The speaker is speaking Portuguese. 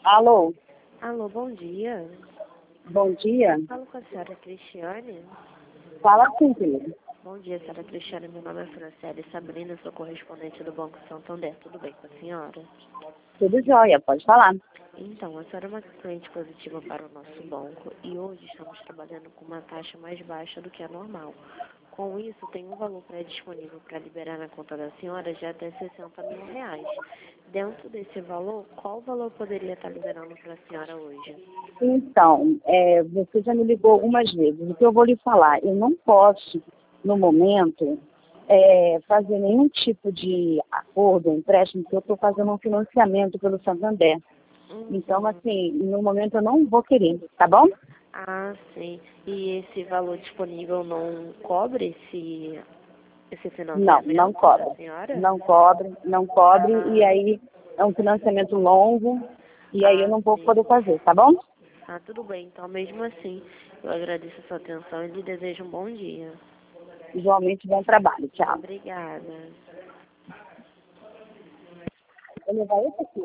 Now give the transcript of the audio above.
Alô, Alô, bom dia. bom dia. Falo com a senhora Cristiane. Fala sim, querido. Bom dia, senhora Cristiane. Meu nome é Franciele Sabrina, sou correspondente do Banco Santander. Tudo bem com a senhora? Tudo jóia, pode falar. Então, a senhora é uma cliente positiva para o nosso banco e hoje estamos trabalhando com uma taxa mais baixa do que a normal. Com isso, tem um valor pré-disponível para liberar na conta da senhora de até R$60 mil. Dentro desse valor, qual valor poderia estar liberando para a senhora hoje? Então, você já me ligou algumas vezes. O que eu vou lhe falar, eu não posso, no momento, fazer nenhum tipo de acordo, empréstimo, porque eu estou fazendo um financiamento pelo Santander. Então, assim, no momento eu não vou querer, tá bom? Ah, sim. E esse valor disponível não cobre esse Não, não financiamento cobre. da senhora? Não cobre, e aí é um financiamento longo, e aí eu Ah, não vou sim. poder fazer, tá bom? Ah, tudo bem. Então, mesmo assim, eu agradeço a sua atenção e lhe desejo um bom dia. Igualmente, bom trabalho. Tchau. Obrigada. Vou levar esse aqui.